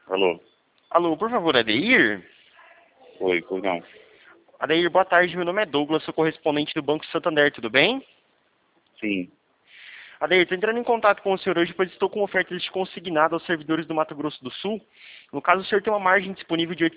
Alô? Alô, por favor, Adeir? Oi, pois não. Adeir, boa tarde. Meu nome é Douglas, sou correspondente do Banco Santander, tudo bem? Sim. Adeir, estou entrando em contato com o senhor hoje, pois estou com ofertas de consignado aos servidores do Mato Grosso do Sul. No caso, o senhor tem uma margem disponível de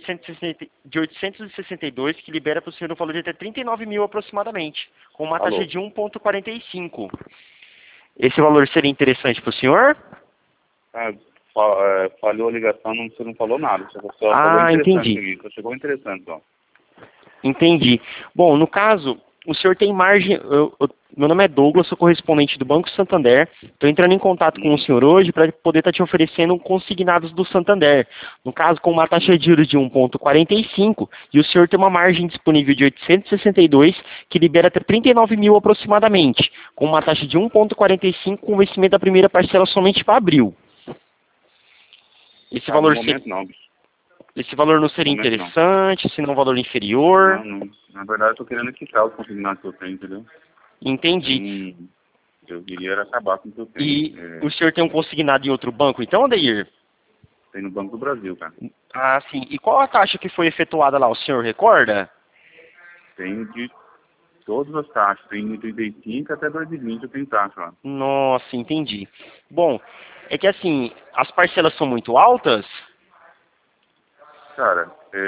862, que libera para o senhor um valor de até 39 mil aproximadamente, com uma taxa Alô? de 1,45. Esse valor seria interessante para o senhor? Ah, falhou a ligação, você não falou nada. Você só falou Ah, interessante entendi. aqui. Só chegou interessante, ó. Entendi. Bom, no caso, o senhor tem margem... meu nome é Douglas, sou correspondente do Banco Santander. Estou entrando em contato com o senhor hoje para poder estar te oferecendo consignados do Santander. No caso, com uma taxa de juros de 1,45 e o senhor tem uma margem disponível de 862 que libera até 39 mil aproximadamente, com uma taxa de 1,45 com o vencimento da primeira parcela somente para abril. Esse Ah, no valor, momento não, bicho. esse valor não No seria momento não. interessante, se não um valor inferior? Não, não. Na verdade, eu tô querendo quitar os consignados que eu tenho, entendeu? Entendi. Eu queria era acabar com o que eu tenho. E o senhor tem um consignado em outro banco, então, Adeir? Tem no Banco do Brasil, cara. Ah, sim. E qual a taxa que foi efetuada lá, o senhor recorda? Tenho de todas as taxas. Tem 1,35 até 2,20 eu tenho taxa lá. Nossa, entendi. Bom, é que assim, as parcelas são muito altas? Cara,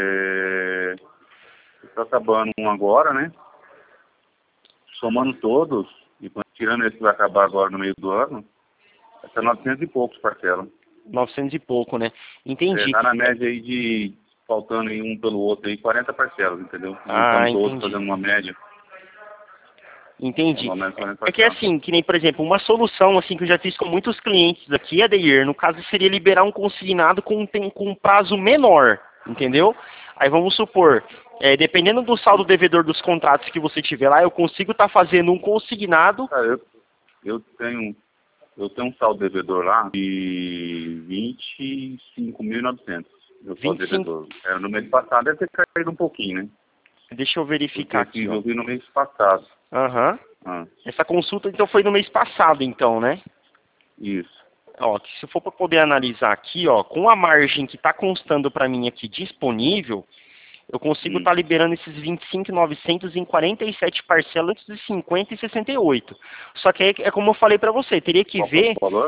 tá acabando um agora, né? Somando todos, e tirando esse que vai acabar agora no meio do ano, tá 900 e poucos parcelas. 900 e pouco, né? Entendi. Tá na média aí de, faltando aí um pelo outro aí, 40 parcelas, entendeu? Ah, Juntando todos, entendi. fazendo uma média, Entendi. mais ou menos 40 É que parcelas. assim, que nem, por exemplo, uma solução assim que eu já fiz com muitos clientes aqui, Adeir, no caso seria liberar um consignado com um prazo menor, entendeu? Aí vamos supor, dependendo do saldo devedor dos contratos que você tiver lá, eu consigo estar fazendo um consignado. Cara, eu tenho um saldo devedor lá de 25.900. Meu saldo 25. devedor. Era no mês passado, deve ter caído um pouquinho, né? Deixa eu Porque verificar aqui, ó. eu vi no mês passado. Aham. Ah, Essa consulta então foi no mês passado, então, né? isso. Ó, que se for para poder analisar aqui, ó, com a margem que está constando para mim aqui disponível, eu consigo estar liberando esses 25.900 em 47 parcelas de 50 e 68. Só que aí, é como eu falei para você, teria que Qual foi ver o valor?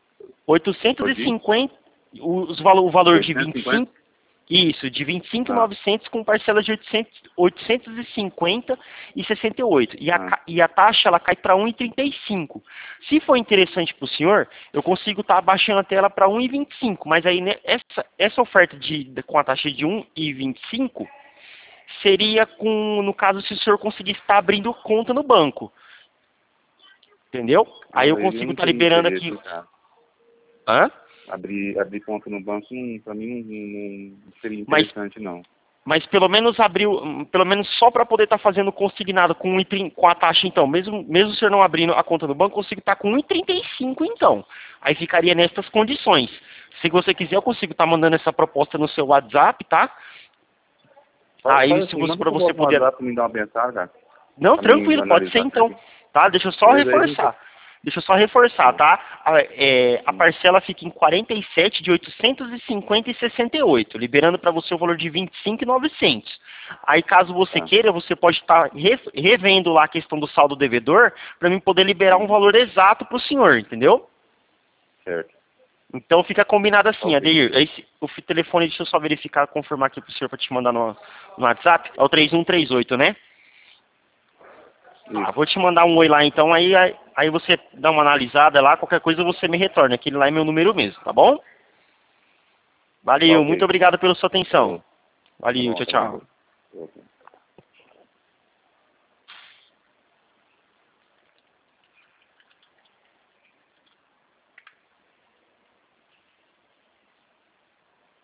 850, o valor de 850? 25, isso, de Ah, 25.900 com parcelas de 850 e 68. ah. E a taxa ela cai para 1,35. Se for interessante para o senhor, eu consigo estar abaixando a tela para 1,25. Mas aí né, essa oferta com a taxa de 1,25 seria no caso, se o senhor conseguisse estar abrindo conta no banco. Entendeu? Aí eu Eu consigo não estar tenho liberando aqui. interesse, cara. Hã? Abrir conta no banco, pra mim, não seria Mas interessante, não. Mas pelo menos abriu, pelo menos só para poder estar fazendo consignado com a taxa então, mesmo o senhor não abrindo a conta do banco, consigo estar com 1,35 então. Aí ficaria nessas condições. Se você quiser, eu consigo estar mandando essa proposta no seu WhatsApp, tá? Aí Faz se assim, você manda para por você volta no poder. WhatsApp pra me dar uma pensada, cara. Não, Pra mim tranquilo, pode ser analisar então. certinho. Tá? Deixa eu só Beleza, aí a gente... reforçar. Deixa eu só reforçar, tá? A parcela fica em 47 de 850 e 68, liberando para você o valor de 25.900. Aí, caso você Tá. queira, você pode estar revendo lá a questão do saldo devedor para mim poder liberar um valor exato para o senhor, entendeu? Certo. Então fica combinado assim, Ok. Adeir. O telefone, deixa eu só verificar, confirmar aqui para o senhor para te mandar no WhatsApp. É o 3138, né? Isso. Vou te mandar um oi lá então, aí você dá uma analisada lá, qualquer coisa você me retorna. Aquele lá é meu número mesmo, tá bom? Tá Valeu, muito ok. obrigado pela sua atenção. Falou. Tá Valeu, bom, tchau, tamo tchau. junto. Ok.